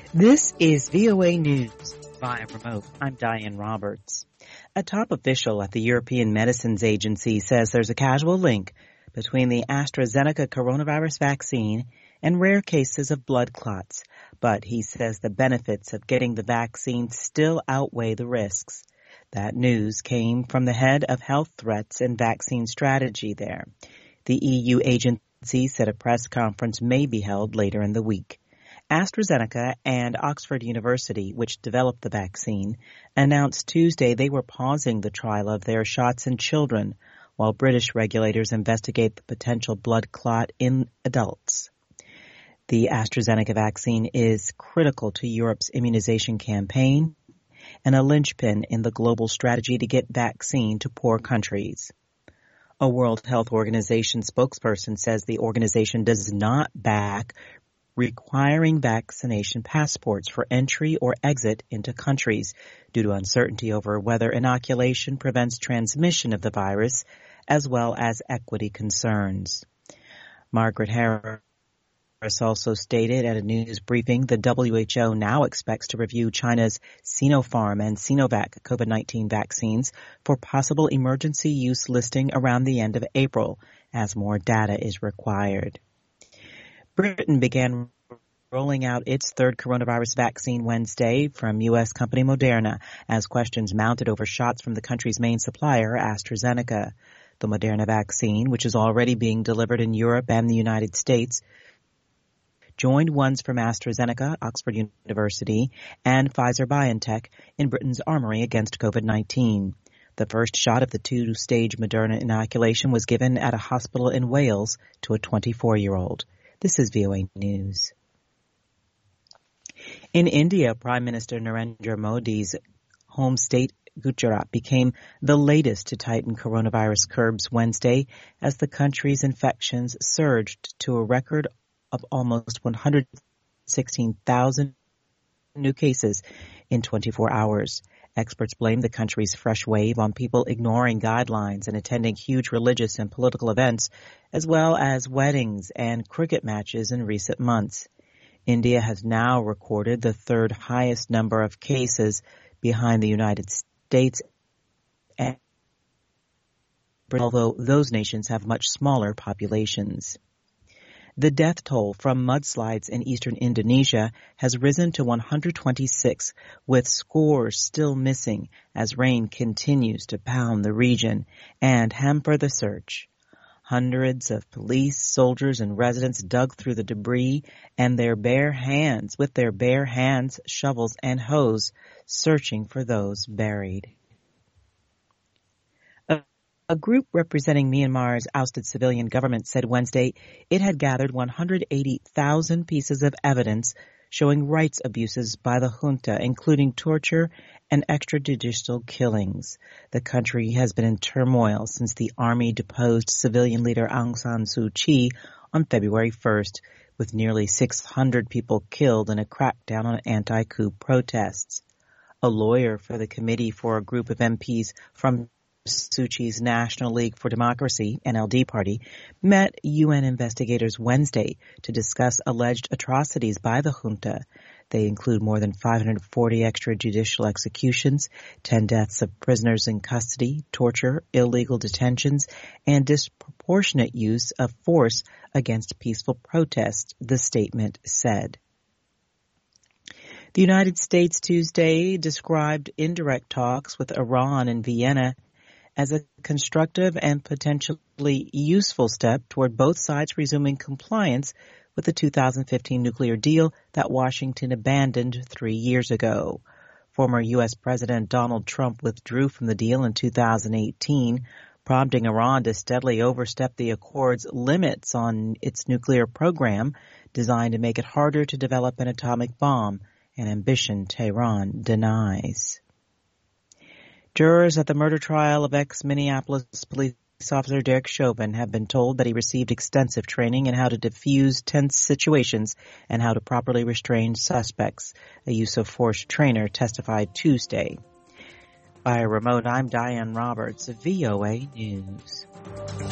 This is VOA News via remote. I'm Diane Roberts. A top official at the European Medicines Agency says there's a causal link between the AstraZeneca coronavirus vaccine and rare cases of blood clots, but he says the benefits of getting the vaccine still outweigh the risks. That news came from the head of health threats and vaccine strategy there. The EU agency said a press conference may be held later in the week. AstraZeneca and Oxford University, which developed the vaccine, announced Tuesday they were pausing the trial of their shots in children while British regulators investigate the potential blood clot in adults. The AstraZeneca vaccine is critical to Europe's immunization campaign and a linchpin in the global strategy to get vaccine to poor countries. A World Health Organization spokesperson says the organization does not back requiring vaccination passports for entry or exit into countries due to uncertainty over whether inoculation prevents transmission of the virus, as well as equity concerns. Margaret Harris also stated at a news briefing the WHO now expects to review China's Sinopharm and Sinovac COVID-19 vaccines for possible emergency use listing around the end of April, as more data is required. Britain began rolling out its third coronavirus vaccine Wednesday from U.S. company Moderna as questions mounted over shots from the country's main supplier, AstraZeneca. The Moderna vaccine, which is already being delivered in Europe and the United States, joined ones from AstraZeneca, Oxford University, and Pfizer-BioNTech in Britain's armory against COVID-19. The first shot of the two-stage Moderna inoculation was given at a hospital in Wales to a 24-year-old. This is VOA News. In India, Prime Minister Narendra Modi's home state Gujarat became the latest to tighten coronavirus curbs Wednesday as the country's infections surged to a record of almost 116,000 new cases in 24 hours. Experts blame the country's fresh wave on people ignoring guidelines and attending huge religious and political events, as well as weddings and cricket matches in recent months. India has now recorded the third highest number of cases behind the United States, although those nations have much smaller populations. The death toll from mudslides in eastern Indonesia has risen to 126, with scores still missing as rain continues to pound the region and hamper the search. Hundreds of police, soldiers, and residents dug through the debris with their bare hands, shovels, and hose, searching for those buried. A group representing Myanmar's ousted civilian government said Wednesday it had gathered 180,000 pieces of evidence showing rights abuses by the junta, including torture and extrajudicial killings. The country has been in turmoil since the army deposed civilian leader Aung San Suu Kyi on February 1st, with nearly 600 people killed in a crackdown on anti-coup protests. A lawyer for the committee for a group of MPs from Suu Kyi's National League for Democracy, NLD party, met UN investigators Wednesday to discuss alleged atrocities by the junta. They include more than 540 extrajudicial executions, 10 deaths of prisoners in custody, torture, illegal detentions, and disproportionate use of force against peaceful protests, the statement said. The United States Tuesday described indirect talks with Iran in Vienna as a constructive and potentially useful step toward both sides resuming compliance with the 2015 nuclear deal that Washington abandoned 3 years ago. Former U.S. President Donald Trump withdrew from the deal in 2018, prompting Iran to steadily overstep the accord's limits on its nuclear program, designed to make it harder to develop an atomic bomb, an ambition Tehran denies. Jurors at the murder trial of ex-Minneapolis police officer Derek Chauvin have been told that he received extensive training in how to defuse tense situations and how to properly restrain suspects. A use of force trainer testified Tuesday. Via remote, I'm Diane Roberts of VOA News.